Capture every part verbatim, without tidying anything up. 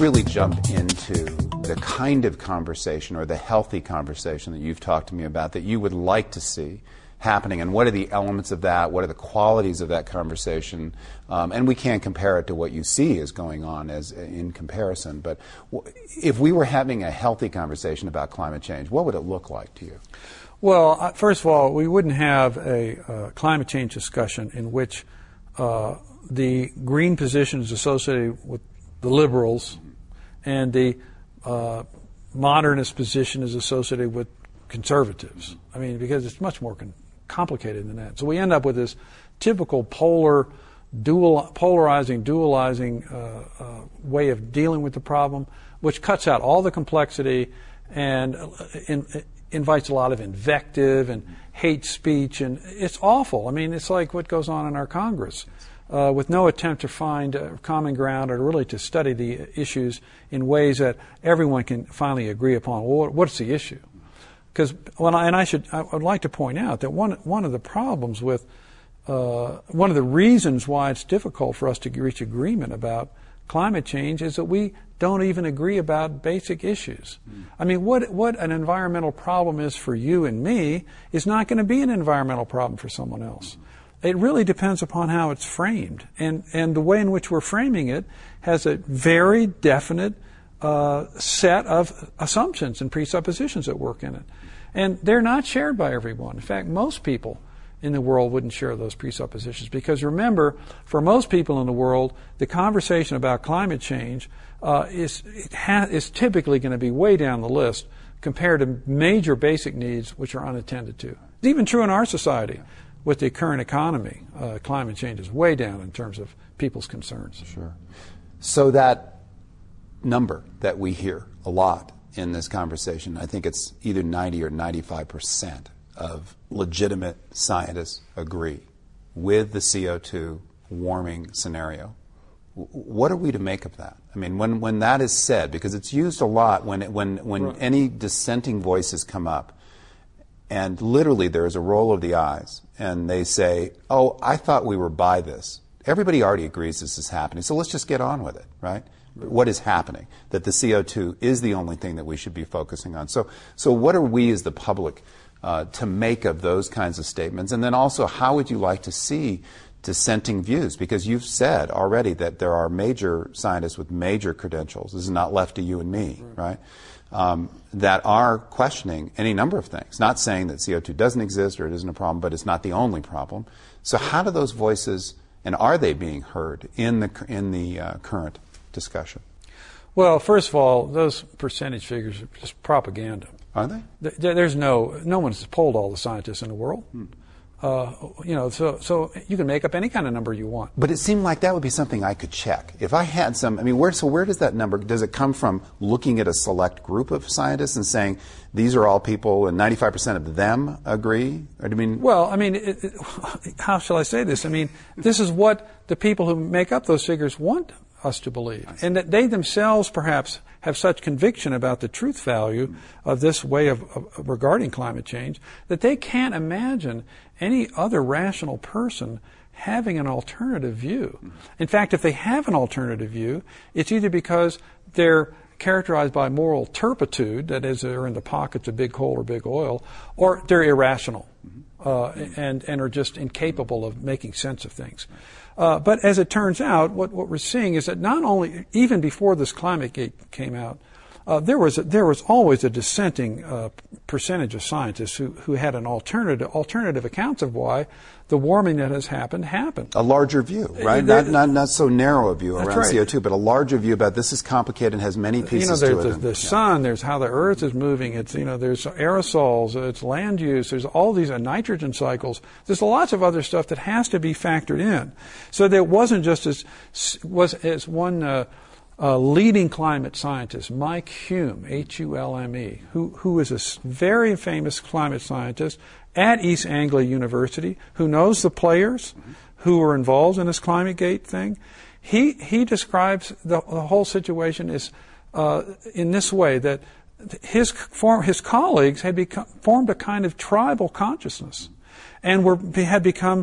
really jump into the kind of conversation or the healthy conversation that you've talked to me about that you would like to see happening, and what are the elements of that, what are the qualities of that conversation, um, and we can't compare it to what you see is going on as in comparison, but w- if we were having a healthy conversation about climate change, what would it look like to you? Well, uh, first of all, we wouldn't have a uh, climate change discussion in which uh, the green position is associated with the liberals and the uh, modernist position is associated with conservatives. I mean, because it's much more con- complicated than that. So we end up with this typical polar, dual, polarizing, dualizing uh, uh, way of dealing with the problem, which cuts out all the complexity and uh, in, uh, invites a lot of invective and hate speech, and it's awful. I mean, it's like what goes on in our Congress, uh, with no attempt to find uh, common ground or really to study the issues in ways that everyone can finally agree upon. Well, what's the issue? Because, well, and I should, I would like to point out that one one of the problems with, uh, one of the reasons why it's difficult for us to reach agreement about climate change is that we don't even agree about basic issues. Mm. I mean, what what an environmental problem is for you and me is not going to be an environmental problem for someone else. Mm. It really depends upon how it's framed, and and the way in which we're framing it has a very definite Uh, set of assumptions and presuppositions that work in it. And they're not shared by everyone. In fact, most people in the world wouldn't share those presuppositions, because remember, for most people in the world, the conversation about climate change uh, is, it ha- is typically going to be way down the list compared to major basic needs which are unattended to. It's even true in our society. With the current economy, uh, climate change is way down in terms of people's concerns. Sure. So that number that we hear a lot in this conversation, I think it's either ninety or ninety-five percent of legitimate scientists agree with the C O two warming scenario. What are we to make of that? I mean, when, when that is said, because it's used a lot when, it, when, when right. any dissenting voices come up, and literally there is a roll of the eyes, and they say, oh, I thought we were by this. Everybody already agrees this is happening, so let's just get on with it, right? What is happening, that the C O two is the only thing that we should be focusing on. So, so what are we as the public uh, to make of those kinds of statements? And then also, how would you like to see dissenting views? Because you've said already that there are major scientists with major credentials, this is not left to you and me, right, um, that are questioning any number of things. Not saying that C O two doesn't exist or it isn't a problem, but it's not the only problem. So how do those voices, and are they being heard in the, in the uh, current discussion? Well, first of all, those percentage figures are just propaganda. Are they? There, there's no, no one's polled all the scientists in the world. Hmm. Uh, you know, so so you can make up any kind of number you want. But it seemed like that would be something I could check. If I had some, I mean, where, so where does that number, does it come from looking at a select group of scientists and saying, these are all people and ninety-five percent of them agree? Or do you mean? Well, I mean, it, it, how shall I say this? I mean, this is what the people who make up those figures want us to believe. And that they themselves perhaps have such conviction about the truth value of this way of, of regarding climate change that they can't imagine any other rational person having an alternative view. In fact, if they have an alternative view, it's either because they're characterized by moral turpitude, that is, they're in the pockets of big coal or big oil, or they're irrational uh, and, and are just incapable of making sense of things. Uh, but as it turns out, what, what we're seeing is that not only, even before this climate gate came out, uh, there was a, there was always a dissenting uh, percentage of scientists who, who had an alternative alternative accounts of why the warming that has happened happened. A larger view, right? Not, not not so narrow a view around right. C O two, but a larger view about this is complicated and has many pieces you know, there's to it. The, the yeah. sun, there's how the Earth is moving. It's you know, there's aerosols, it's land use, there's all these uh, nitrogen cycles. There's lots of other stuff that has to be factored in. So that it wasn't just as was as one. Uh, Uh, leading climate scientist, Mike Hume, H U L M E, who, who is a very famous climate scientist at East Anglia University, who knows the players mm-hmm. who are involved in this climate gate thing. He, he describes the, the whole situation as, uh, in this way, that his, form, his colleagues had become, formed a kind of tribal consciousness and were, had become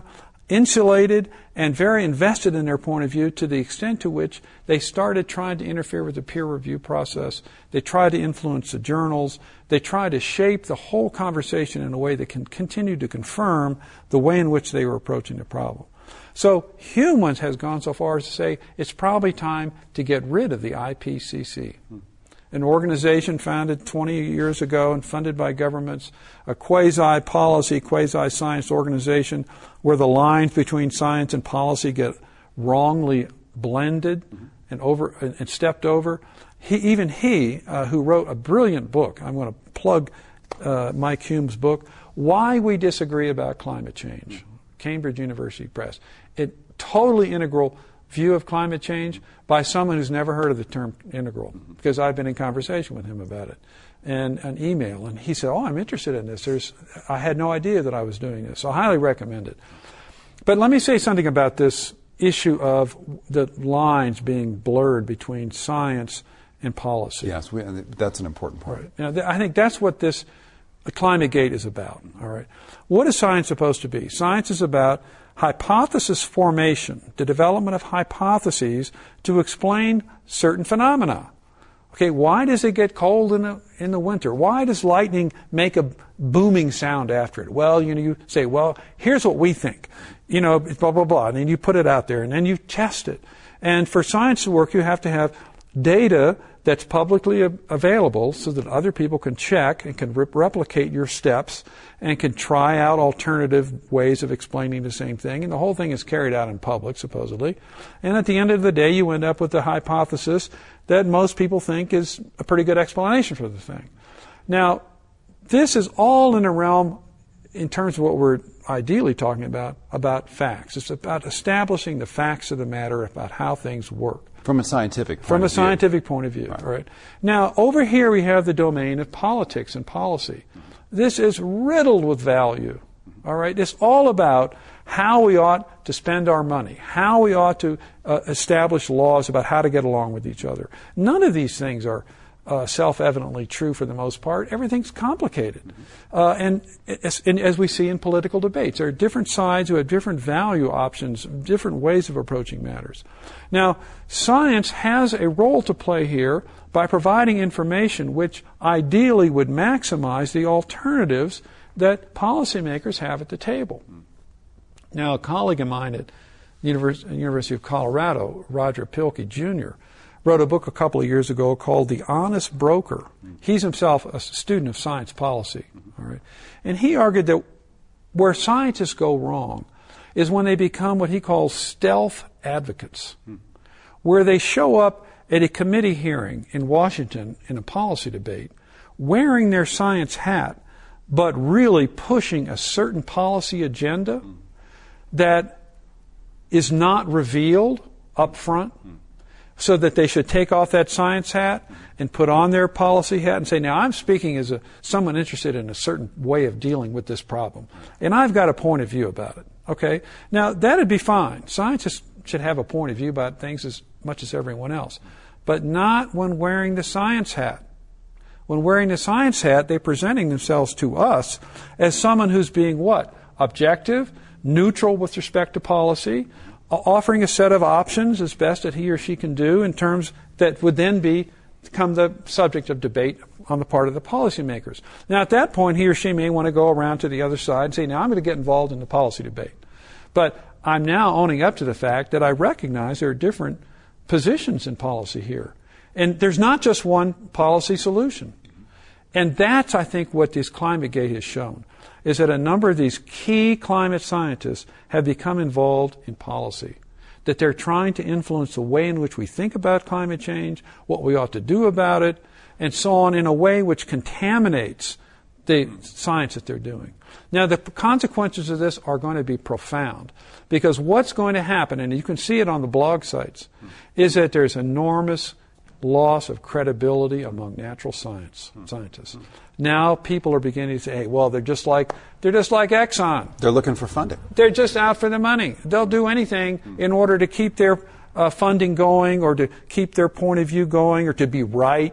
insulated and very invested in their point of view to the extent to which they started trying to interfere with the peer review process. They tried to influence the journals. They tried to shape the whole conversation in a way that can continue to confirm the way in which they were approaching the problem. So Humans has gone so far as to say it's probably time to get rid of the I P C C. Hmm. An organization founded twenty years ago and funded by governments, a quasi-policy, quasi-science organization where the lines between science and policy get wrongly blended mm-hmm. and over and stepped over. He, even he, uh, who wrote a brilliant book, I'm going to plug uh, Mike Hume's book, Why We Disagree About Climate Change, mm-hmm. Cambridge University Press. It totally integral view of climate change by someone who's never heard of the term integral, because I've been in conversation with him about it, and an email, and he said, oh, I'm interested in this. There's, I had no idea that I was doing this, so I highly recommend it. But let me say something about this issue of the lines being blurred between science and policy. Yes, we, that's an important point. Right. Now, th- I think that's what this ClimateGate is about. All right. What is science supposed to be? Science is about hypothesis formation, the development of hypotheses to explain certain phenomena. Okay, why does it get cold in the, in the winter? Why does lightning make a booming sound after it? Well, you know, you say, well, here's what we think. You know, blah, blah, blah. And then you put it out there, and then you test it. And for science to work, you have to have data that's publicly available so that other people can check and can re- replicate your steps and can try out alternative ways of explaining the same thing. And the whole thing is carried out in public, supposedly. And at the end of the day, you end up with the hypothesis that most people think is a pretty good explanation for the thing. Now, this is all in a realm, in terms of what we're ideally talking about, about facts. It's about establishing the facts of the matter about how things work. From a scientific point From of a view. scientific point of view, right. right. Now, over here we have the domain of politics and policy. This is riddled with value, all right? It's all about how we ought to spend our money, how we ought to uh, establish laws about how to get along with each other. None of these things are uh, self-evidently true for the most part. Everything's complicated. Uh, and, as, and as we see in political debates, there are different sides who have different value options, different ways of approaching matters. Now, science has a role to play here by providing information which ideally would maximize the alternatives that policymakers have at the table. Now, a colleague of mine at the University of Colorado, Roger Pielke, Junior, wrote a book a couple of years ago called The Honest Broker. He's himself a student of science policy. All right? And he argued that where scientists go wrong is when they become what he calls stealth advocates, where they show up at a committee hearing in Washington in a policy debate wearing their science hat, but really pushing a certain policy agenda that is not revealed up front, so that they should take off that science hat and put on their policy hat and say, now I'm speaking as a, someone interested in a certain way of dealing with this problem, and I've got a point of view about it. Okay? Now, that'd be fine. Scientists should have a point of view about things as much as everyone else, but not when wearing the science hat. When wearing the science hat, they're presenting themselves to us as someone who's being what? Objective, neutral with respect to policy, offering a set of options as best that he or she can do in terms that would then be become the subject of debate on the part of the policymakers. Now, at that point, he or she may want to go around to the other side and say, now I'm going to get involved in the policy debate. But I'm now owning up to the fact that I recognize there are different positions in policy here. And there's not just one policy solution. And that's, I think, what this ClimateGate has shown, is that a number of these key climate scientists have become involved in policy, that they're trying to influence the way in which we think about climate change, what we ought to do about it, and so on, in a way which contaminates the science that they're doing. Now, the consequences of this are going to be profound, because what's going to happen, and you can see it on the blog sites, is that there's enormous loss of credibility among natural science scientists. Now people are beginning to say, hey, well, they're just like they're just like Exxon. They're looking for funding. They're just out for the money. They'll do anything in order to keep their uh, funding going, or to keep their point of view going, or to be right.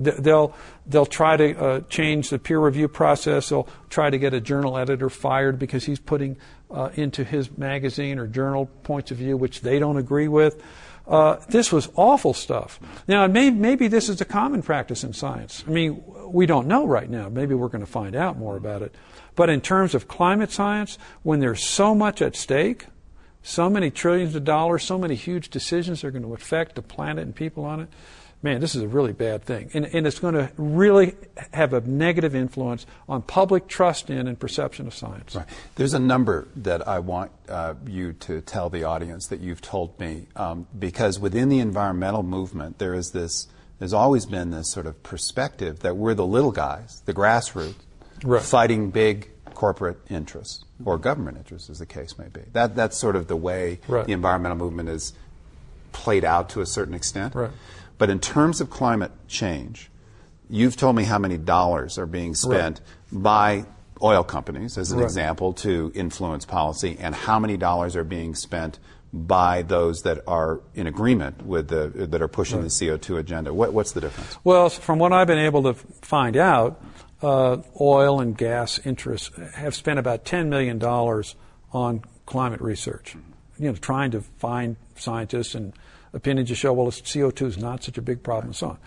They'll they'll try to uh, change the peer review process. They'll try to get a journal editor fired because he's putting uh, into his magazine or journal points of view which they don't agree with. Uh, this was awful stuff. Now, may, maybe this is a common practice in science. I mean, we don't know right now. Maybe we're going to find out more about it. But in terms of climate science, when there's so much at stake, so many trillions of dollars, so many huge decisions that are going to affect the planet and people on it, man, this is a really bad thing. And, and it's going to really have a negative influence on public trust in and perception of science. Right. There's a number that I want uh, you to tell the audience that you've told me, um, because within the environmental movement, there is this, there's always been this sort of perspective that we're the little guys, the grassroots, right, fighting big corporate interests or government interests, as the case may be. That, that's sort of the way right. the environmental movement is played out to a certain extent. Right. But in terms of climate change, you've told me how many dollars are being spent right. by oil companies, as an right. example, to influence policy, and how many dollars are being spent by those that are in agreement with the that are pushing right. the C O two agenda. What, what's the difference? Well, from what I've been able to find out, uh, oil and gas interests have spent about ten million dollars on climate research, you know, trying to find scientists and opinions to show, well, C O two is not such a big problem and so on.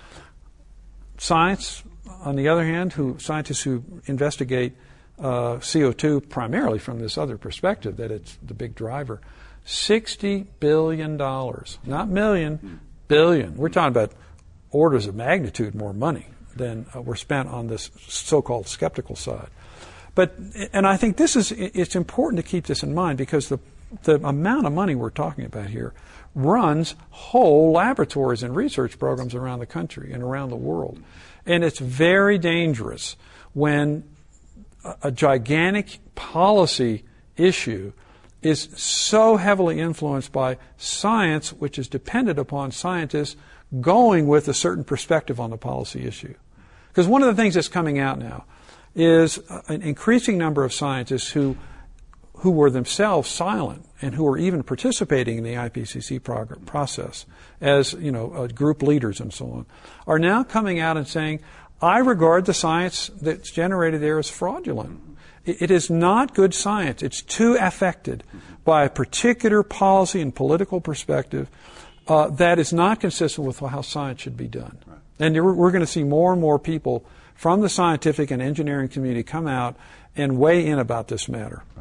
Science, on the other hand, who scientists who investigate uh, C O two primarily from this other perspective, that it's the big driver, sixty billion dollars, not million, billion. We're talking about orders of magnitude more money than uh, were spent on this so-called skeptical side. But, and I think this is, it's important to keep this in mind, because the the amount of money we're talking about here runs whole laboratories and research programs around the country and around the world. And it's very dangerous when a, a gigantic policy issue is so heavily influenced by science, which is dependent upon scientists going with a certain perspective on the policy issue. Because one of the things that's coming out now is an increasing number of scientists who who were themselves silent and who were even participating in the I P C C prog- process as, you know, uh, group leaders and so on, are now coming out and saying, I regard the science that's generated there as fraudulent. It, it is not good science. It's too affected by a particular policy and political perspective uh, that is not consistent with how science should be done. Right. And we're, we're going to see more and more people from the scientific and engineering community come out and weigh in about this matter. Right.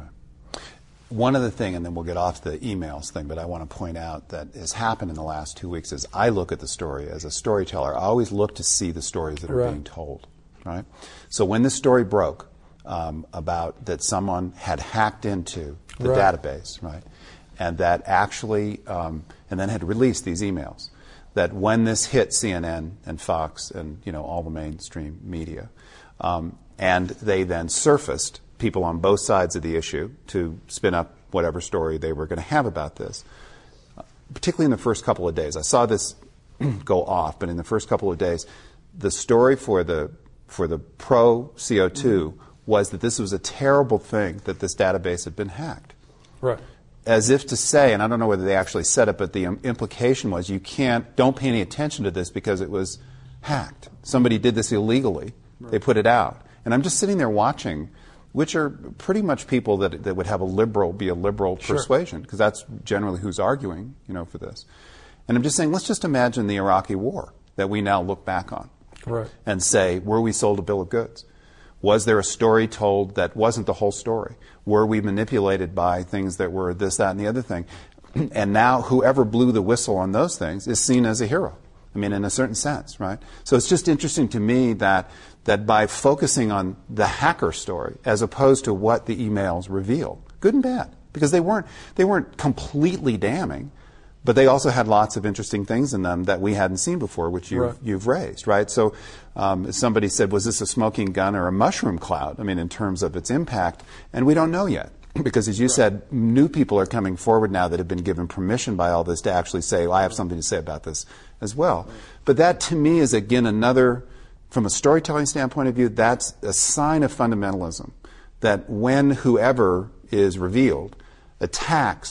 One other thing, and then we'll get off the emails thing, but I want to point out that has happened in the last two weeks is I look at the story as a storyteller. I always look to see the stories that are right. being told. Right? So when this story broke um, about that someone had hacked into the right. database, right, and that actually, um, and then had released these emails, that when this hit C N N and Fox and, you know, all the mainstream media, um, and they then surfaced people on both sides of the issue to spin up whatever story they were going to have about this, uh, particularly in the first couple of days. I saw this go off, but in the first couple of days, the story for the for the pro C O two mm-hmm. was that this was a terrible thing that this database had been hacked. Right. As if to say, and I don't know whether they actually said it, but the um, implication was you can't, don't pay any attention to this because it was hacked. Somebody did this illegally. Right. They put it out. And I'm just sitting there watching, which are pretty much people that that would have a liberal, be a liberal sure. persuasion, because that's generally who's arguing, you know, for this. And I'm just saying, let's just imagine the Iraqi war that we now look back on right. and say, were we sold a bill of goods? Was there a story told that wasn't the whole story? Were we manipulated by things that were this, that, and the other thing? And now whoever blew the whistle on those things is seen as a hero. I mean, in a certain sense, right? So it's just interesting to me that that by focusing on the hacker story as opposed to what the emails reveal, good and bad, because they weren't they weren't completely damning, but they also had lots of interesting things in them that we hadn't seen before, which you've, right. you've raised, right? So um, somebody said, was this a smoking gun or a mushroom cloud? I mean, in terms of its impact, and we don't know yet. Because as you right. said, new people are coming forward now that have been given permission by all this to actually say, well, I have something to say about this as well. Right. But that, to me, is, again, another, from a storytelling standpoint of view, that's a sign of fundamentalism. That when whoever is revealed attacks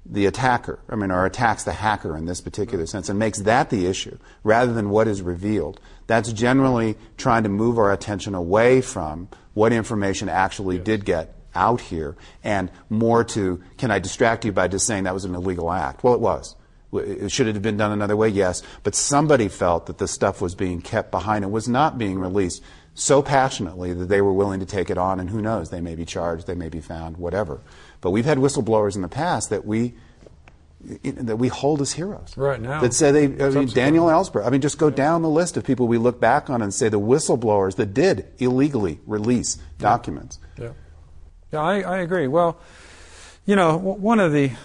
the attacker, I mean, or attacks the hacker in this particular sense, and makes that the issue rather than what is revealed. That's generally trying to move our attention away from what information actually yes. did get out here, and more to, can I distract you by just saying that was an illegal act? Well, it was. Should it have been done another way? Yes. But somebody felt that the stuff was being kept behind and was not being released so passionately that they were willing to take it on, and who knows, they may be charged, they may be found, whatever. But we've had whistleblowers in the past that we that we hold as heroes. Right now. That say they, I mean, Daniel Ellsberg. I mean, just go down the list of people we look back on and say the whistleblowers that did illegally release documents. Yeah. Yeah, I, I agree. Well, you know, one of the,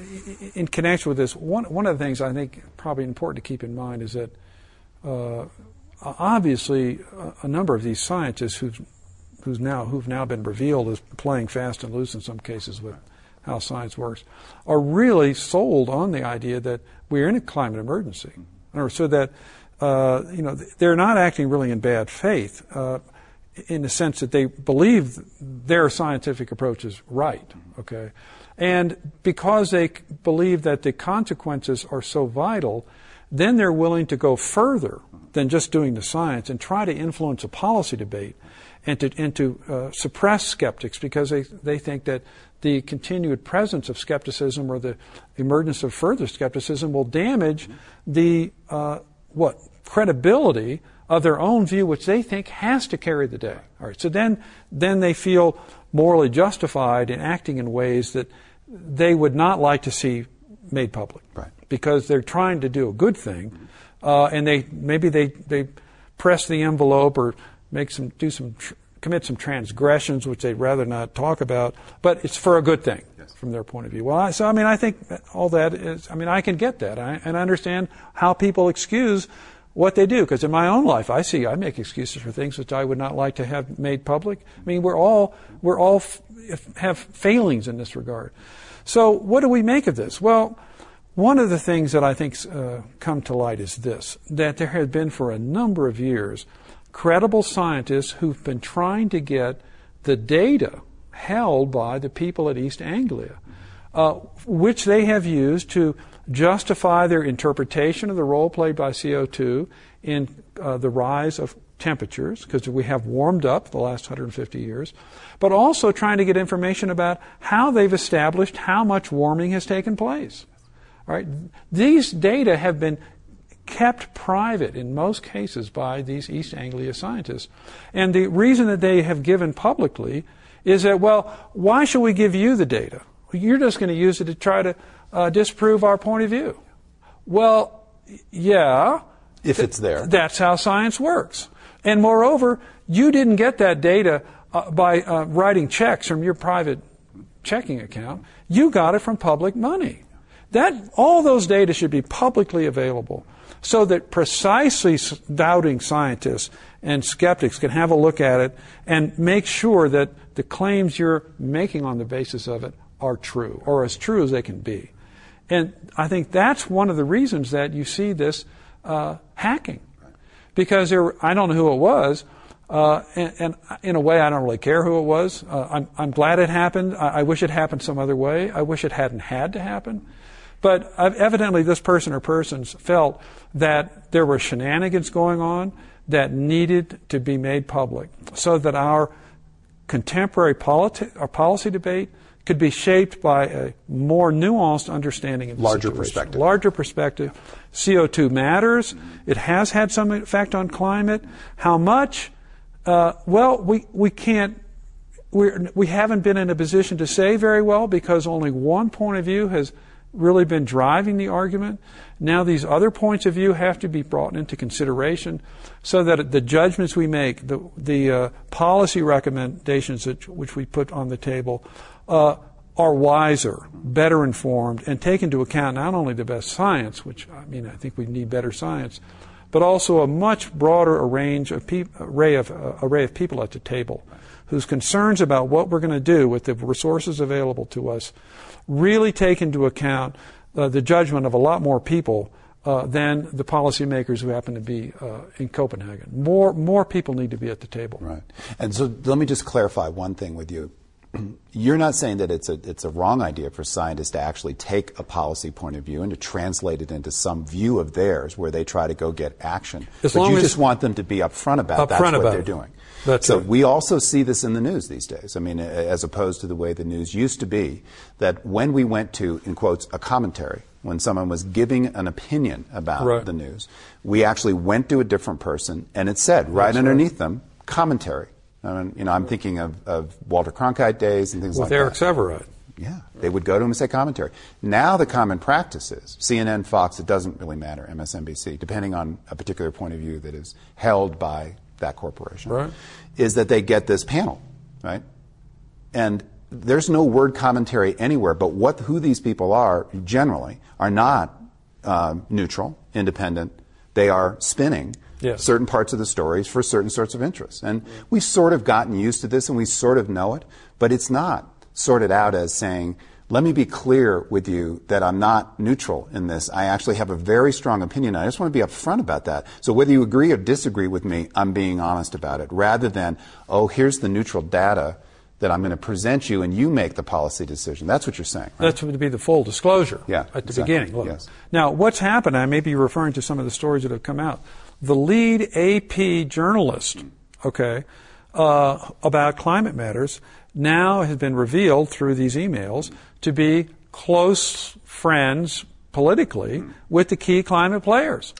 in connection with this, one one of the things I think probably important to keep in mind is that uh, obviously a, a number of these scientists who've who's now who've now been revealed as playing fast and loose in some cases with how science works, are really sold on the idea that we're in a climate emergency, or so that uh, you know they're not acting really in bad faith, uh, in the sense that they believe their scientific approach is right. Okay, and because they believe that the consequences are so vital, then they're willing to go further than just doing the science and try to influence a policy debate and to, and to uh, suppress skeptics, because they, they think that the continued presence of skepticism or the emergence of further skepticism will damage the uh, what credibility of their own view, which they think has to carry the day. All right, so then then they feel morally justified in acting in ways that they would not like to see made public, right? Because they're trying to do a good thing, uh, and they maybe they they press the envelope or make some do some tr- commit some transgressions which they'd rather not talk about, but it's for a good thing yes. from their point of view. Well, I, so I mean, I think all that is. I mean, I can get that, I, and I understand how people excuse what they do, because in my own life, I see I make excuses for things which I would not like to have made public. I mean, we're all we're all f- have failings in this regard. So, what do we make of this? Well, one of the things that I think uh, come to light is this: that there has been for a number of years credible scientists who've been trying to get the data held by the people at East Anglia, uh, which they have used to justify their interpretation of the role played by C O two in uh, the rise of temperatures, because we have warmed up the last one hundred fifty years, but also trying to get information about how they've established how much warming has taken place. All right, these data have been kept private in most cases by these East Anglia scientists. And the reason that they have given publicly is that, well, why should we give you the data? You're just going to use it to try to uh, disprove our point of view. Well, yeah. If it's there. That's how science works. And moreover, you didn't get that data uh, by uh, writing checks from your private checking account. You got it from public money. That all those data should be publicly available, so that precisely doubting scientists and skeptics can have a look at it and make sure that the claims you're making on the basis of it are true, or as true as they can be. And I think that's one of the reasons that you see this uh, hacking. Because there, I don't know who it was, uh, and, and in a way I don't really care who it was. Uh, I'm, I'm glad it happened. I, I wish it happened some other way. I wish it hadn't had to happen. But evidently this person or persons felt that there were shenanigans going on that needed to be made public, so that our contemporary politi- our policy debate could be shaped by a more nuanced understanding of the larger situation. perspective. Larger perspective. C O two matters. It has had some effect on climate. How much? Uh, well, we we can't. We we haven't been in a position to say very well, because only one point of view has really been driving the argument. Now these other points of view have to be brought into consideration, so that the judgments we make, the the uh, policy recommendations that, which we put on the table, uh, are wiser, better informed, and take into account not only the best science, which I mean I think we need better science, but also a much broader range of pe- array of uh, array of people at the table, whose concerns about what we're going to do with the resources available to us really take into account uh, the judgment of a lot more people uh, than the policymakers who happen to be uh, in Copenhagen. More more people need to be at the table. Right. And so let me just clarify one thing with you. you're not saying that it's a it's a wrong idea for scientists to actually take a policy point of view and to translate it into some view of theirs where they try to go get action. As but long you as just want them to be upfront about up that's front what about they're it. doing. That's so right. we also see this in the news these days. I mean, as opposed to the way the news used to be, that when we went to, in quotes, a commentary, when someone was giving an opinion about right. the news, we actually went to a different person and it said right That's underneath right. them, commentary. I mean, you know, I'm thinking of, of Walter Cronkite days and things With like Eric that. With Eric Sevareid. Yeah, they would go to him and say commentary. Now the common practice is C N N, Fox, it doesn't really matter, M S N B C, depending on a particular point of view that is held by that corporation, right. is that they get this panel, right? And there's no word commentary anywhere, but what who these people are generally are not uh, neutral, independent. They are spinning yes. certain parts of the stories for certain sorts of interests. And we've sort of gotten used to this and we sort of know it, but it's not sorted out as saying, let me be clear with you that I'm not neutral in this. I actually have a very strong opinion. I just want to be upfront about that. So whether you agree or disagree with me, I'm being honest about it, rather than, oh, here's the neutral data that I'm going to present you and you make the policy decision. That's what you're saying, right? That's to be the full disclosure yeah, at the exactly. beginning. Look. Yes. Now, what's happened, I may be referring to some of the stories that have come out. The lead A P journalist, okay, uh, about climate matters now has been revealed through these emails to be close friends politically with the key climate players.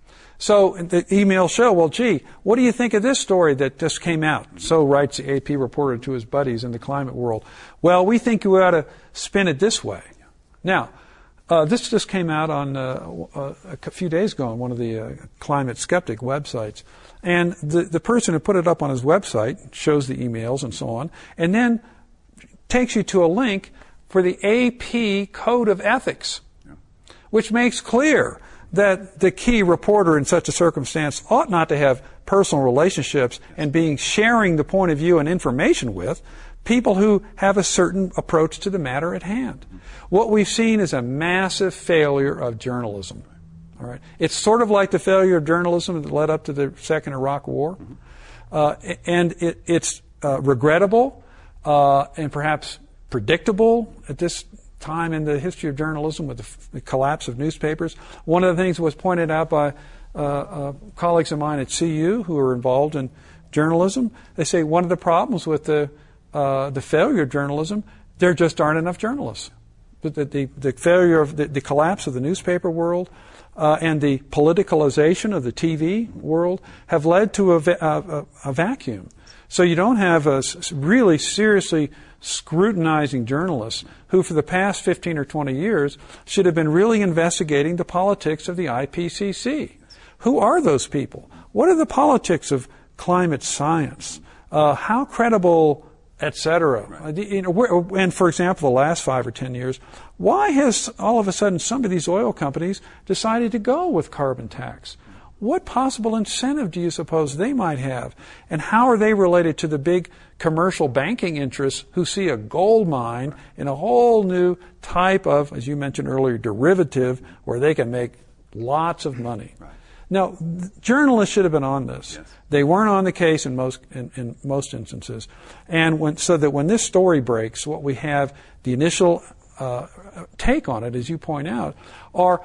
So the emails show, well, gee, what do you think of this story that just came out? So writes the A P reporter to his buddies in the climate world. Well, we think you ought to spin it this way. Now, uh, this just came out on uh, uh, a few days ago on one of the uh, climate skeptic websites. And the, the person who put it up on his website shows the emails and so on, and then takes you to a link for the A P Code of Ethics, yeah. which makes clear that the key reporter in such a circumstance ought not to have personal relationships and being sharing the point of view and information with people who have a certain approach to the matter at hand. What we've seen is a massive failure of journalism. All right, it's sort of like the failure of journalism that led up to the Second Iraq War, uh, and it, it's uh, regrettable uh, and perhaps predictable at this time in the history of journalism with the, f- the collapse of newspapers. One of the things that was pointed out by uh, uh, colleagues of mine at C U who are involved in journalism. They say one of the problems with the uh, the failure of journalism, there just aren't enough journalists. The, the, the failure of the, the collapse of the newspaper world uh, and the politicalization of the T V world have led to a, va- a, a vacuum. So you don't have a really seriously scrutinizing journalists who for the past fifteen or twenty years should have been really investigating the politics of the I P C C. Who are those people? What are the politics of climate science? Uh, how credible, et cetera? Right. You know, where, and for example, the last five or ten years, why has all of a sudden some of these oil companies decided to go with carbon tax? What possible incentive do you suppose they might have? And how are they related to the big commercial banking interests who see a gold mine in a whole new type of, as you mentioned earlier, derivative where they can make lots of money? Right. Now, journalists should have been on this. Yes. They weren't on the case in most in, in most instances. And when, so that when this story breaks, what we have, the initial uh, take on it, as you point out, are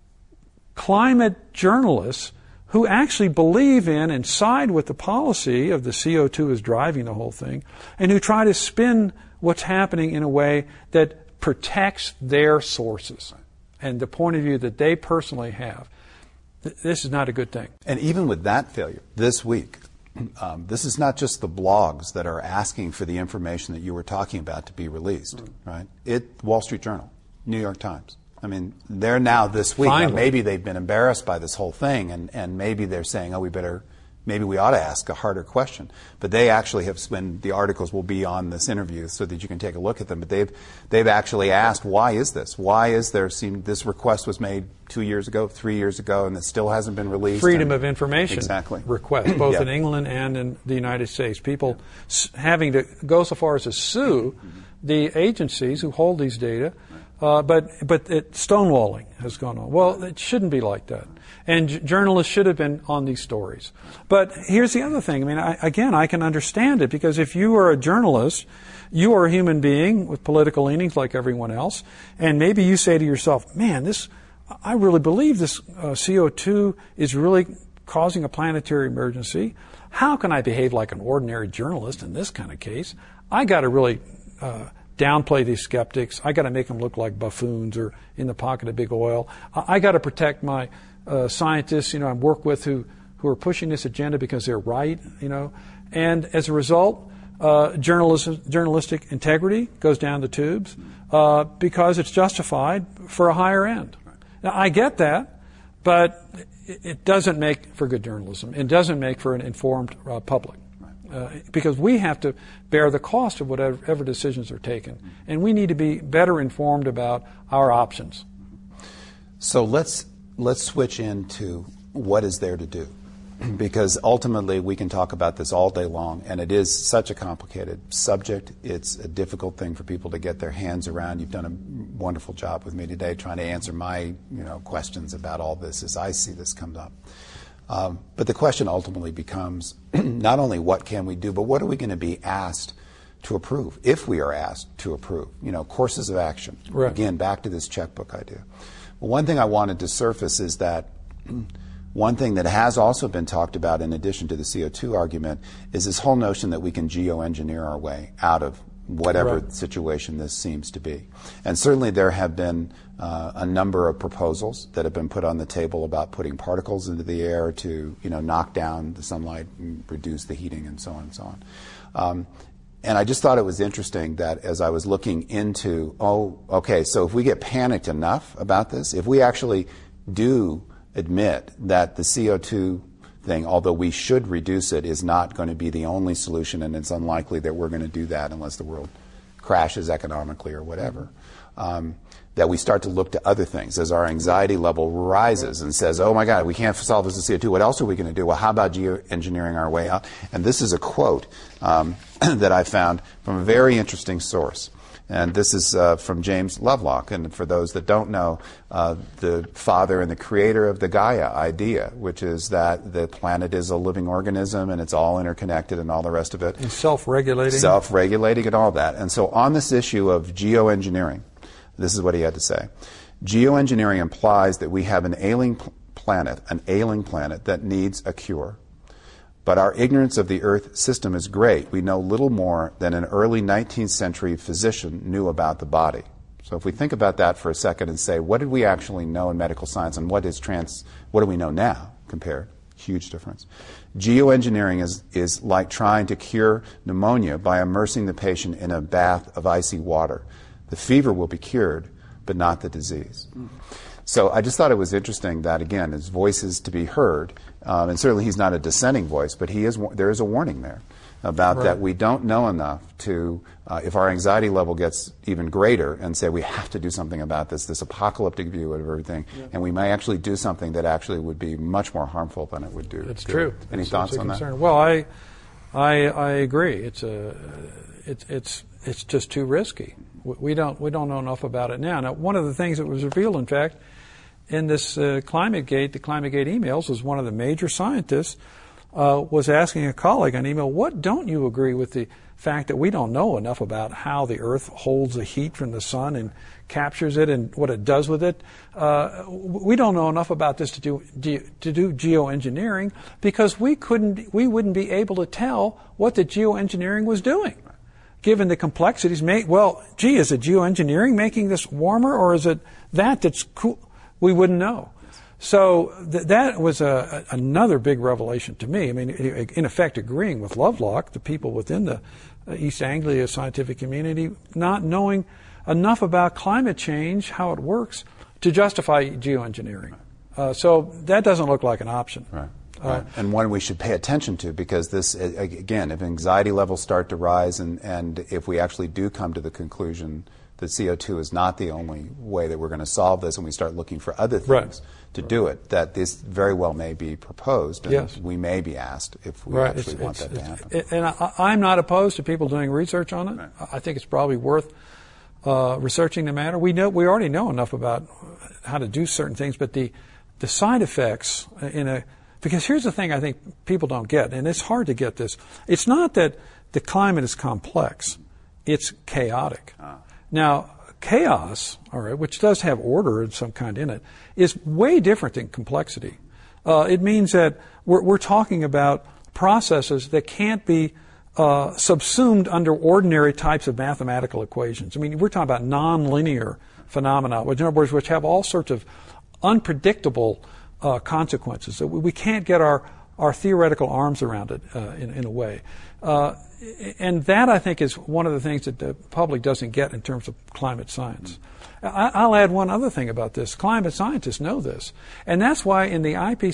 climate journalists who actually believe in and side with the policy of the C O two is driving the whole thing, and who try to spin what's happening in a way that protects their sources and the point of view that they personally have. This is not a good thing. And even with that failure, this week, um, this is not just the blogs that are asking for the information that you were talking about to be released, mm-hmm. right? It, Wall Street Journal, New York Times. I mean, they're now this week. Now, maybe they've been embarrassed by this whole thing, and, and maybe they're saying, oh, we better, maybe we ought to ask a harder question. But they actually have, when the articles will be on this interview so that you can take a look at them, but they've they've actually asked, why is this? Why is there, seem, this request was made two years ago, three years ago, and it still hasn't been released? Freedom and, of information exactly. request, both yeah. in England and in the United States. People s- having to go so far as to sue mm-hmm. the agencies who hold these data. Uh, but but it, stonewalling has gone on. Well, it shouldn't be like that. And j- journalists should have been on these stories. But here's the other thing. I mean, I, again, I can understand it, because if you are a journalist you are a human being with political leanings like everyone else, and maybe you say to yourself, man, this, I really believe this uh, C O two is really causing a planetary emergency. How can I behave like an ordinary journalist in this kind of case? I got to really uh, downplay these skeptics. I got to make them look like buffoons or in the pocket of big oil. I, I got to protect my uh, scientists, you know, I work with who who are pushing this agenda because they're right, you know. And as a result, uh, journalism, journalistic integrity goes down the tubes uh, because it's justified for a higher end. Now, I get that, but it doesn't make for good journalism. It doesn't make for an informed uh, public. Uh, because we have to bear the cost of whatever decisions are taken. And we need to be better informed about our options. So let's let's switch into what is there to do. Because ultimately we can talk about this all day long, and it is such a complicated subject. It's a difficult thing for people to get their hands around. You've done a wonderful job with me today trying to answer my you know, questions about all this as I see this come up. Um, but the question ultimately becomes not only what can we do, but what are we going to be asked to approve, if we are asked to approve? You know, courses of action. Right. Again, back to this checkbook idea. Well, one thing I wanted to surface is that one thing that has also been talked about in addition to the C O two argument is this whole notion that we can geoengineer our way out of whatever right. situation this seems to be. And certainly there have been uh, a number of proposals that have been put on the table about putting particles into the air to, you know, knock down the sunlight and reduce the heating and so on and so on. Um, and I just thought it was interesting that as I was looking into, oh, okay, so if we get panicked enough about this, if we actually do admit that the C O two thing, although we should reduce it, is not going to be the only solution, and it's unlikely that we're going to do that unless the world crashes economically or whatever. Um, that we start to look to other things as our anxiety level rises and says, oh my God, we can't solve this with C O two. What else are we going to do? Well, how about geoengineering our way out? And this is a quote um, that I found from a very interesting source. And this is uh, from James Lovelock. And for those that don't know, uh, the father and the creator of the Gaia idea, which is that the planet is a living organism and it's all interconnected and all the rest of it. And self-regulating. Self-regulating and all that. And so on this issue of geoengineering, this is what he had to say. Geoengineering implies that we have an ailing planet, an ailing planet that needs a cure. But our ignorance of the Earth system is great. We know little more than an early nineteenth century physician knew about the body. So if we think about that for a second and say, what did we actually know in medical science and what is trans, what do we know now compared? Huge difference. Geoengineering is, is like trying to cure pneumonia by immersing the patient in a bath of icy water. The fever will be cured, but not the disease. Mm. So I just thought it was interesting that, again, his voice is to be heard. Um, and certainly he's not a dissenting voice, but he is. There is a warning there about right. that we don't know enough to, uh, if our anxiety level gets even greater, and say we have to do something about this, this apocalyptic view of everything, yeah. and we may actually do something that actually would be much more harmful than it would do. It's do. true. Any it's, thoughts it's on concern. that? Well, I, I, I agree. It's a, it's it's it's just too risky. We don't we don't know enough about it now. Now, one of the things that was revealed, in fact, in this uh, ClimateGate, the ClimateGate emails, was one of the major scientists uh, was asking a colleague on email, what don't you agree with the fact that we don't know enough about how the Earth holds the heat from the sun and captures it and what it does with it? Uh, we don't know enough about this to do to do geoengineering because we couldn't we wouldn't be able to tell what the geoengineering was doing. Given the complexities, may, well, gee, is it geoengineering making this warmer, or is it that that's cool? We wouldn't know. So th- that was a, a, another big revelation to me. I mean, in effect, agreeing with Lovelock, the people within the East Anglia scientific community, not knowing enough about climate change, how it works, to justify geoengineering. Uh, so that doesn't look like an option. Right. Right. Uh, and one we should pay attention to, because this, again, if anxiety levels start to rise and, and if we actually do come to the conclusion that C O two is not the only way that we're going to solve this, and we start looking for other things right. to right. do it, that this very well may be proposed, and yes. we may be asked if we right. actually it's, want it's, that to happen. It, and I, I'm not opposed to people doing research on it. Right. I think it's probably worth uh, researching the matter. We know we already know enough about how to do certain things, but the the side effects in a because here's the thing I think people don't get, and it's hard to get this. It's not that the climate is complex. it's chaotic. Ah. Now, chaos, all right, which does have order of some kind in it, is way different than complexity. Uh, it means that we're, we're talking about processes that can't be uh, subsumed under ordinary types of mathematical equations. I mean, we're talking about nonlinear phenomena, which, in other words, which have all sorts of unpredictable uh, consequences. So we can't get our, our theoretical arms around it uh, in, in a way. Uh, and that, I think, is one of the things that the public doesn't get in terms of climate science. I, I'll add one other thing about this. Climate scientists know this. And that's why in the I P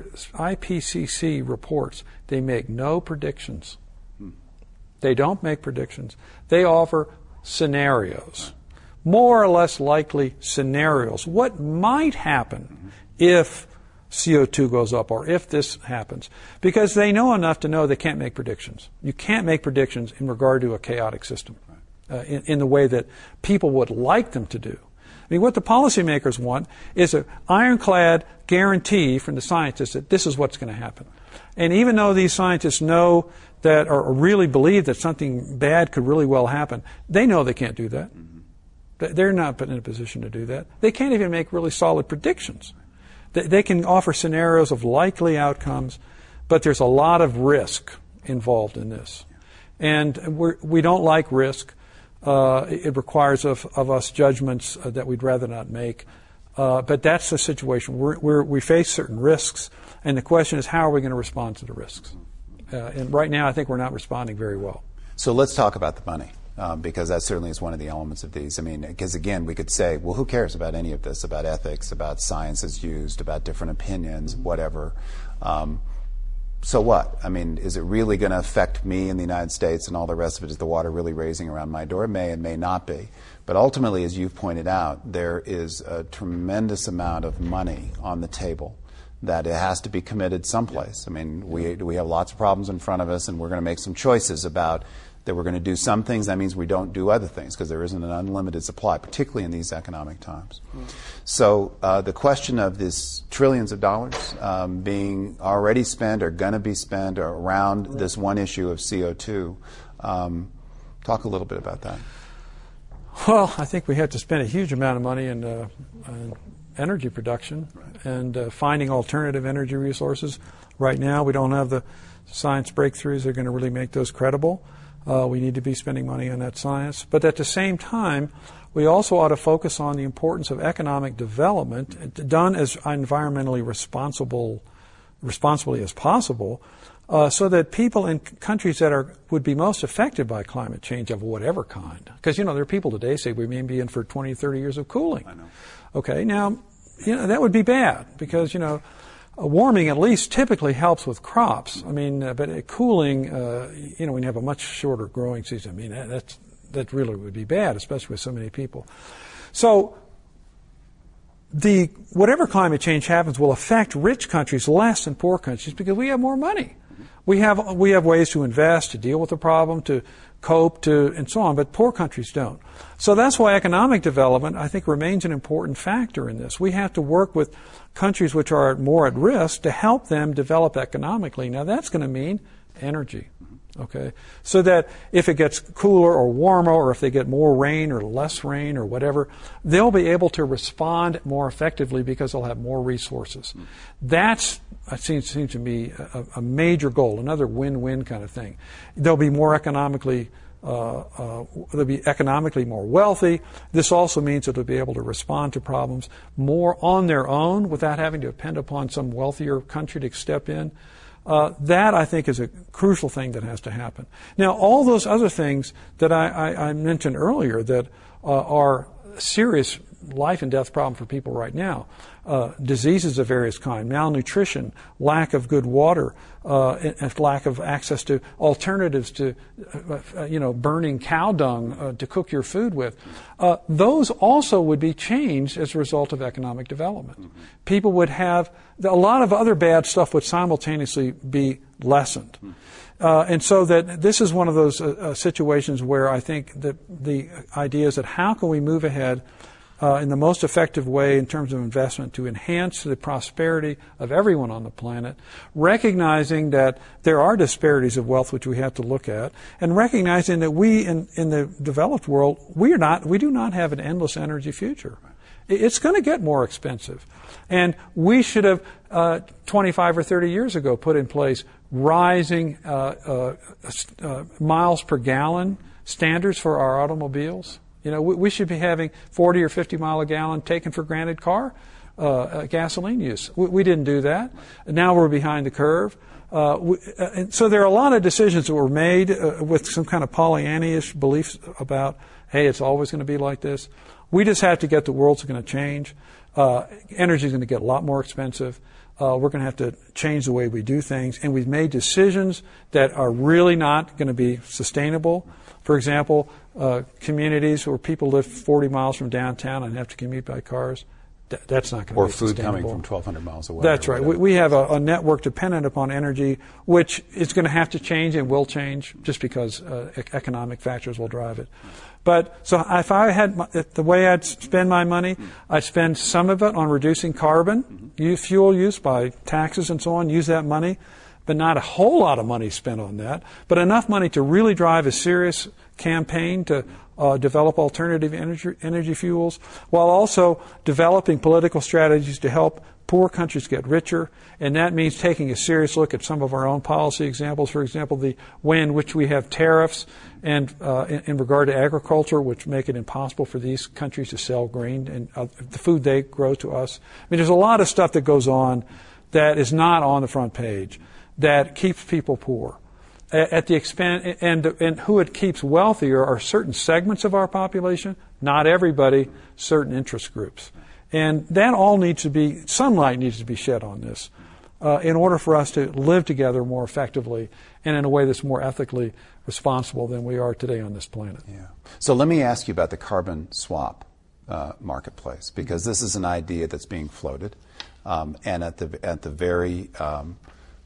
C C reports, they make no predictions. They don't make predictions. They offer scenarios, more or less likely scenarios. What might happen if C O two goes up or if this happens? Because they know enough to know they can't make predictions. You can't make predictions in regard to a chaotic system uh, in, in the way that people would like them to do. I mean, what the policymakers want is an ironclad guarantee from the scientists that this is what's going to happen. And even though these scientists know that or really believe that something bad could really well happen, they know they can't do that. They're not put in a position to do that. They can't even make really solid predictions. They can offer scenarios of likely outcomes, but there's a lot of risk involved in this. And we're, we don't like risk. Uh, it requires of, of us judgments uh, that we'd rather not make. Uh, but that's the situation. We're, we're, we face certain risks, and the question is, how are we going to respond to the risks? Uh, and right now, I think we're not responding very well. So let's talk about the money. Um, because that certainly is one of the elements of these. I mean, because again, we could say, well, who cares about any of this, about ethics, about science as used, about different opinions, mm-hmm. whatever. Um, so what? I mean, is it really going to affect me in the United States and all the rest of it? Is the water really raising around my door? It may and may not be. But ultimately, as you've pointed out, there is a tremendous amount of money on the table that it has to be committed someplace. I mean, we, we have lots of problems in front of us, and we're going to make some choices about that we're going to do some things. That means we don't do other things because there isn't an unlimited supply, particularly in these economic times. Mm. So uh, the question of this trillions of dollars um, being already spent or going to be spent around right. this one issue of C O two, um, talk a little bit about that. Well, I think we have to spend a huge amount of money in, uh, in energy production right. and uh, finding alternative energy resources. Right now, we don't have the science breakthroughs that are going to really make those credible. Uh, we need to be spending money on that science. But at the same time, we also ought to focus on the importance of economic development done as environmentally responsible, responsibly as possible, uh, so that people in countries that are would be most affected by climate change of whatever kind. Because, you know, there are people today say we may be in for twenty, thirty years of cooling. I know. Okay, now, you know, that would be bad because, you know, Uh, warming at least typically helps with crops. I mean, uh, but uh, cooling, uh, you know, when you have a much shorter growing season, I mean, that, that's, that really would be bad, especially with so many people. So the whatever climate change happens will affect rich countries less than poor countries because we have more money. We have we have ways to invest, to deal with the problem, to cope, to and so on, but poor countries don't. So that's why economic development, I think, remains an important factor in this. We have to work with countries which are more at risk to help them develop economically. Now, that's going to mean energy, okay? So that if it gets cooler or warmer or if they get more rain or less rain or whatever, they'll be able to respond more effectively because they'll have more resources. That's It seems, seems to me a, a major goal, another win-win kind of thing. They'll be more economically, uh, uh, they'll be economically more wealthy. This also means that they'll be able to respond to problems more on their own without having to depend upon some wealthier country to step in. Uh, that, I think, is a crucial thing that has to happen. Now, all those other things that I, I, I mentioned earlier that uh, are serious life and death problem for people right now. Uh, diseases of various kinds, malnutrition, lack of good water, uh, and lack of access to alternatives to, uh, you know, burning cow dung uh, to cook your food with. Uh, those also would be changed as a result of economic development. Mm-hmm. People would have, a lot of other bad stuff would simultaneously be lessened. Mm-hmm. Uh, and so that this is one of those uh, uh, situations where I think that the idea is that how can we move ahead uh, in the most effective way in terms of investment to enhance the prosperity of everyone on the planet, recognizing that there are disparities of wealth which we have to look at, and recognizing that we in, in the developed world, we are not, we do not have an endless energy future. It's going to get more expensive. And we should have, uh, twenty-five or thirty years ago, put in place rising uh, uh, uh, miles per gallon standards for our automobiles. You know, we, we should be having forty or fifty mile a gallon taken for granted car uh, uh, gasoline use. We, we didn't do that. Now we're behind the curve. Uh, we, uh, and so there are a lot of decisions that were made uh, with some kind of Pollyanna-ish beliefs about, hey, it's always going to be like this. We just have to get the world's going to change. Uh, energy is going to get a lot more expensive. Uh, we're going to have to change the way we do things. And we've made decisions that are really not going to be sustainable. For example, uh, communities where people live forty miles from downtown and have to commute by cars, th- that's not going to be sustainable. Or food coming from twelve hundred miles away. That's right. We, we have a, a network dependent upon energy, which is going to have to change and will change just because uh, e- economic factors will drive it. But so if I had my, if the way I'd spend my money, I'd spend some of it on reducing carbon use, fuel use by taxes and so on, use that money, but not a whole lot of money spent on that, but enough money to really drive a serious campaign to uh, develop alternative energy, energy fuels, while also developing political strategies to help poor countries get richer. And that means taking a serious look at some of our own policy examples. For example, the way in which we have tariffs and uh, in, in regard to agriculture, which make it impossible for these countries to sell grain and uh, the food they grow to us. I mean, there's a lot of stuff that goes on that is not on the front page that keeps people poor. At the expense, and, and who it keeps wealthier are certain segments of our population, not everybody, certain interest groups. And that all needs to be, some light needs to be shed on this uh, in order for us to live together more effectively and in a way that's more ethically responsible than we are today on this planet. Yeah. So let me ask you about the carbon swap uh, marketplace, because this is an idea that's being floated, um, and at the at the very um,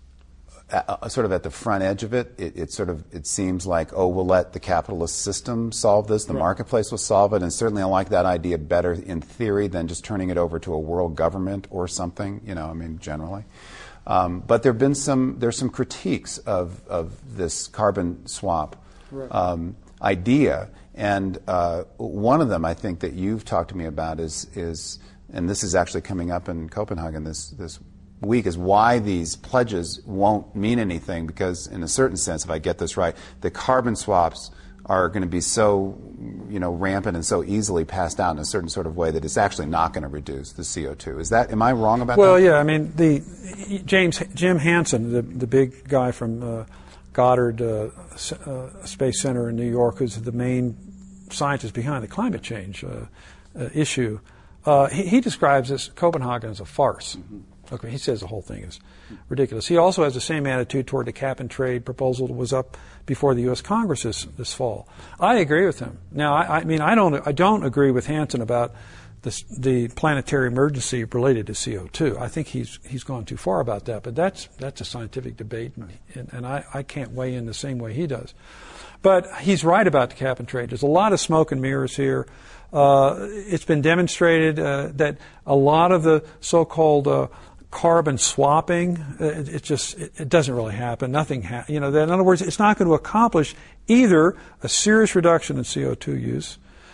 Uh, sort of at the front edge of it, it, it sort of it seems like, oh, we'll let the capitalist system solve this, the right. marketplace will solve it, and certainly I like that idea better in theory than just turning it over to a world government or something, you know, I mean, generally. Um, but there have been some, there's some critiques of, of this carbon swap right. um, idea, and uh, one of them I think that you've talked to me about is, is and this is actually coming up in Copenhagen this this week, is why these pledges won't mean anything, because in a certain sense, if I get this right, the carbon swaps are going to be so, you know, rampant and so easily passed out in a certain sort of way that it's actually not going to reduce the C O two. Is that, am I wrong about well, that? Well, yeah, I mean, the James Jim Hansen, the the big guy from uh, Goddard uh, uh, Space Center in New York, who's the main scientist behind the climate change uh, uh, issue, uh, he, he describes this Copenhagen as a farce. Mm-hmm. Okay, he says the whole thing is ridiculous. He also has the same attitude toward the cap and trade proposal that was up before the U S Congress this, this fall. I agree with him. Now, I, I mean, I don't, I don't agree with Hansen about this, the planetary emergency related to C O two. I think he's he's gone too far about that. But that's that's a scientific debate, and, and, and I, I can't weigh in the same way he does. But he's right about the cap and trade. There's a lot of smoke and mirrors here. Uh, it's been demonstrated uh, that a lot of the so-called uh, carbon swapping, it, it just it, it doesn't really happen. Nothing, ha- you know. In other words, it's not going to accomplish either a serious reduction in C O two use,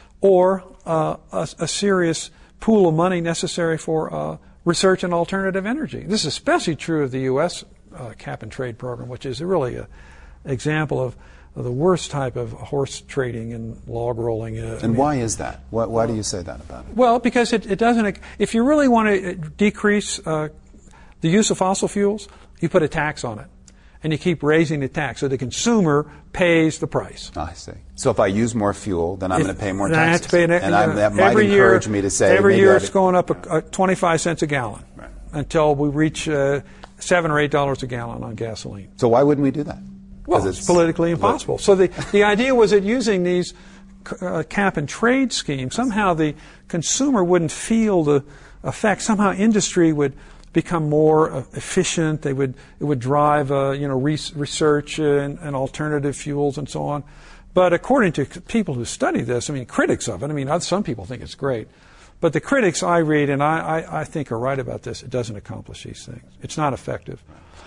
or uh, a, a serious pool of money necessary for uh, research in alternative energy. This is especially true of the U S uh, cap and trade program, which is really an example of, of the worst type of horse trading and log rolling. Uh, and I mean, why is that? Why, why do you say that about it? Well, because it, it doesn't. If you really want to decrease uh, the use of fossil fuels, you put a tax on it, and you keep raising the tax, so the consumer pays the price. I see. So if I use more fuel, then I'm going to pay more taxes. I have to pay an, and I, that might encourage year, me to say every year I'd, it's going up a, a twenty-five cents a gallon right. until we reach uh, seven or eight dollars a gallon on gasoline. So why wouldn't we do that? Well, it's, it's politically impossible. So the the idea was that using these uh, cap and trade schemes, somehow the consumer wouldn't feel the effect. Somehow industry would become more uh, efficient. They would it would drive uh, you know re- research and, and alternative fuels and so on. But according to people who study this, I mean critics of it, I mean some people think it's great, But the critics I read, and I, I, I think are right about this, it doesn't accomplish these things. It's not effective.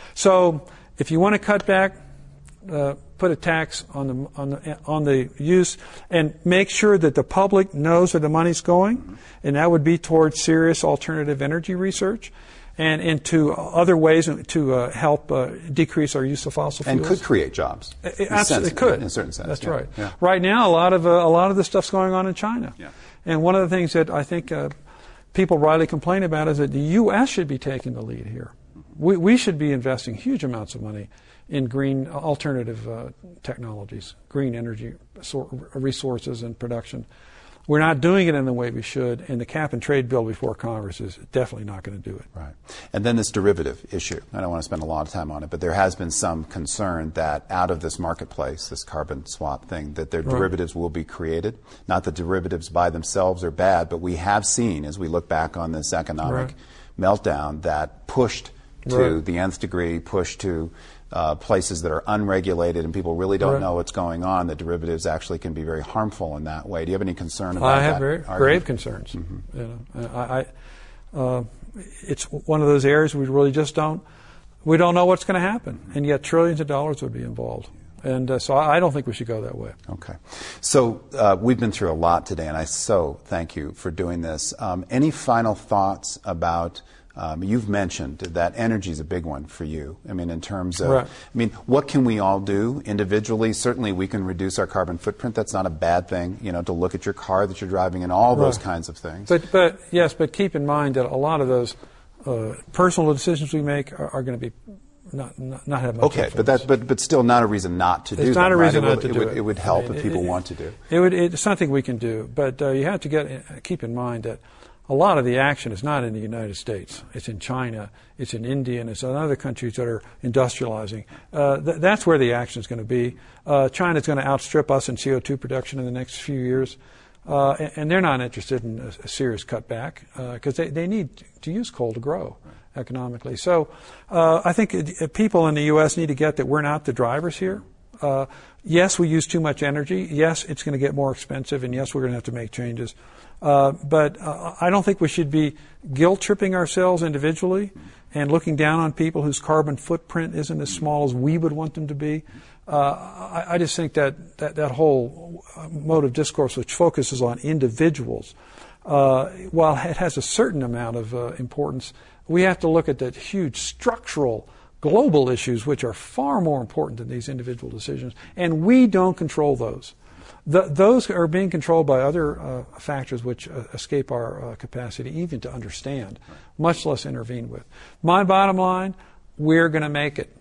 So if you want to cut back, uh, put a tax on the, on the on the use, and make sure that the public knows where the money's going, and that would be towards serious alternative energy research, and into other ways to uh, help uh, decrease our use of fossil fuels. And could create jobs. It absolutely sense, could. In a certain sense. That's yeah. right. Yeah. Right now, a lot of uh, a lot of this stuff's going on in China. Yeah. And one of the things that I think uh, people rightly complain about is that the U S should be taking the lead here. We, we should be investing huge amounts of money in green alternative uh, technologies, green energy resources and production. We're not doing it in the way we should, and the cap and trade bill before Congress is definitely not going to do it. Right. And then this derivative issue. I don't want to spend a lot of time on it, but there has been some concern that out of this marketplace, this carbon swap thing, that their right. derivatives will be created. Not that derivatives by themselves are bad, but we have seen, as we look back on this economic right. meltdown, that pushed to right. the nth degree, pushed to Uh, places that are unregulated and people really don't right. know what's going on, the derivatives actually can be very harmful in that way. Do you have any concern about that? I have very argument? grave concerns. Mm-hmm. You know, I, I, uh, it's one of those areas we really just don't, we don't know what's going to happen, and yet trillions of dollars would be involved. And uh, so I, I don't think we should go that way. Okay. So uh, we've been through a lot today, and I so thank you for doing this. Um, any final thoughts about Um, you've mentioned that energy is a big one for you. I mean, in terms of, right. I mean, what can we all do individually? Certainly, we can reduce our carbon footprint. That's not a bad thing, you know, to look at your car that you're driving and all right. those kinds of things. But, but yes, but keep in mind that a lot of those uh, personal decisions we make are, are going to be not, not not have much okay, influence. but that but but still not a reason not to it's do. It's not them, a reason right? not it to would, do it. it. It would help I mean, if it, people it, want to do. It would. It's something we can do, but uh, you have to get keep in mind that a lot of the action is not in the United States. It's in China. It's in India, and it's in other countries that are industrializing. Uh, th- that's where the action is going to be. Uh, China's going to outstrip us in C O two production in the next few years, uh, and, and they're not interested in a, a serious cutback because uh, they, they need to use coal to grow economically. So uh, I think it, people in the U S need to get that we're not the drivers here. Uh, yes, we use too much energy. Yes, it's going to get more expensive, and yes, we're going to have to make changes. Uh, but uh, I don't think we should be guilt-tripping ourselves individually and looking down on people whose carbon footprint isn't as small as we would want them to be. Uh, I, I just think that, that that whole mode of discourse, which focuses on individuals, uh, while it has a certain amount of uh, importance, we have to look at the huge structural global issues which are far more important than these individual decisions, and we don't control those. The, those are being controlled by other uh, factors which uh, escape our uh, capacity even to understand, much less intervene with. My bottom line, we're going to make it.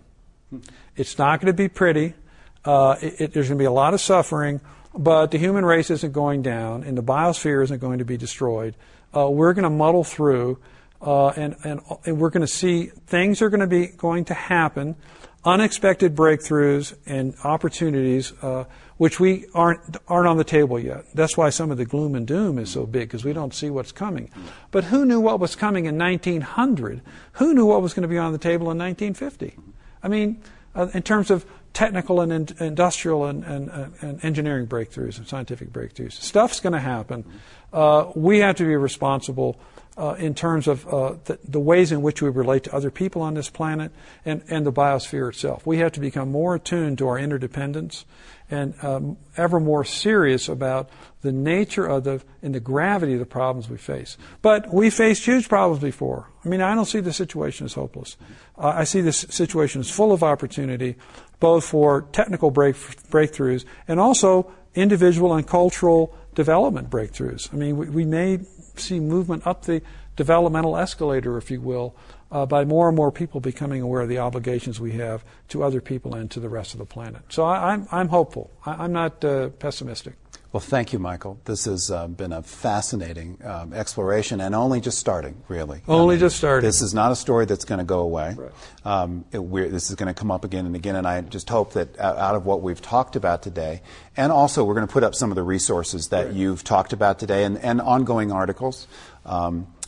It's not going to be pretty. Uh, it, it, there's going to be a lot of suffering, but the human race isn't going down, and the biosphere isn't going to be destroyed. Uh, we're going to muddle through, uh, and, and, and we're going to see things are going to be going to happen, unexpected breakthroughs and opportunities uh, which we aren't aren't on the table yet. That's why some of the gloom and doom is so big, because we don't see what's coming. But who knew what was coming in nineteen hundred? Who knew what was going to be on the table in nineteen fifty? I mean, uh, in terms of technical and in, industrial and, and, uh, and engineering breakthroughs and scientific breakthroughs. Stuff's going to happen. Uh, we have to be responsible uh, in terms of uh, the, the ways in which we relate to other people on this planet and, and the biosphere itself. We have to become more attuned to our interdependence and um, ever more serious about the nature of the and the gravity of the problems we face. But we faced huge problems before. I mean, I don't see the situation as hopeless. Uh, I see this situation as full of opportunity, both for technical break, breakthroughs and also individual and cultural development breakthroughs. I mean, we, we may see movement up the developmental escalator, if you will, uh, by more and more people becoming aware of the obligations we have to other people and to the rest of the planet. So I, I'm, I'm hopeful. I, I'm not uh, pessimistic. Well, thank you, Michael. This has uh, been a fascinating um, exploration, and only just starting, really. Only I mean, just starting. This is not a story that's going to go away. Right. Um, it, we're, this is going to come up again and again, and I just hope that out of what we've talked about today, and also we're going to put up some of the resources that right. you've talked about today, and, and ongoing articles. Um,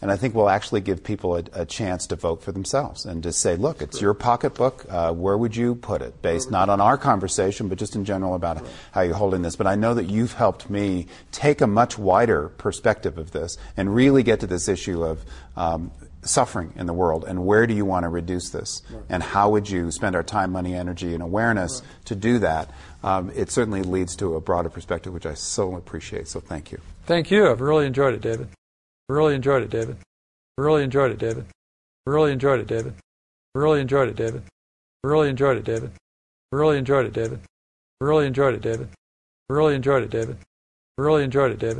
And I think we'll actually give people a, a chance to vote for themselves and to say, look, it's your pocketbook. Uh, where would you put it? Based not on our conversation, but just in general about right. how you're holding this. But I know that you've helped me take a much wider perspective of this and really get to this issue of um, suffering in the world, and where do you want to reduce this, right. and how would you spend our time, money, energy, and awareness right. to do that. Um, it certainly leads to a broader perspective, which I so appreciate, so thank you. Thank you. I've really enjoyed it, David. Really enjoyed it, David. Really enjoyed it, David. Really enjoyed it, David. Really enjoyed it, David. Really enjoyed it, David. Really enjoyed it, David. Really enjoyed it, David. Really enjoyed it, David. Really enjoyed it, David.